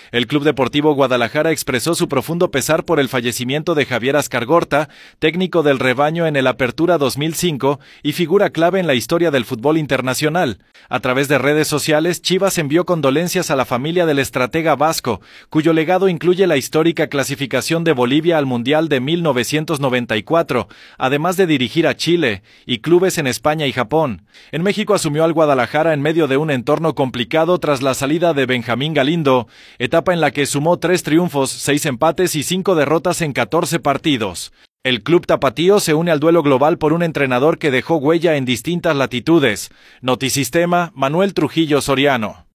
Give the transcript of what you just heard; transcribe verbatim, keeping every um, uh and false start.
El Club Deportivo Guadalajara expresó su profundo pesar por el fallecimiento de Javier Ascargorta, técnico del rebaño en el Apertura dos mil cinco y figura clave en la historia del fútbol internacional. A través de redes sociales, Chivas envió condolencias a la familia del estratega vasco, cuyo legado incluye la histórica clasificación de Bolivia al Mundial de mil novecientos noventa y cuatro, además de dirigir a Chile y clubes en España y Japón. En México asumió al Guadalajara en medio de un entorno complicado tras la salida de Benjamín Galindo, etapa en la que sumó tres triunfos, seis empates y cinco derrotas en catorce partidos. El club tapatío se une al duelo global por un entrenador que dejó huella en distintas latitudes. Notisistema, Manuel Trujillo Soriano.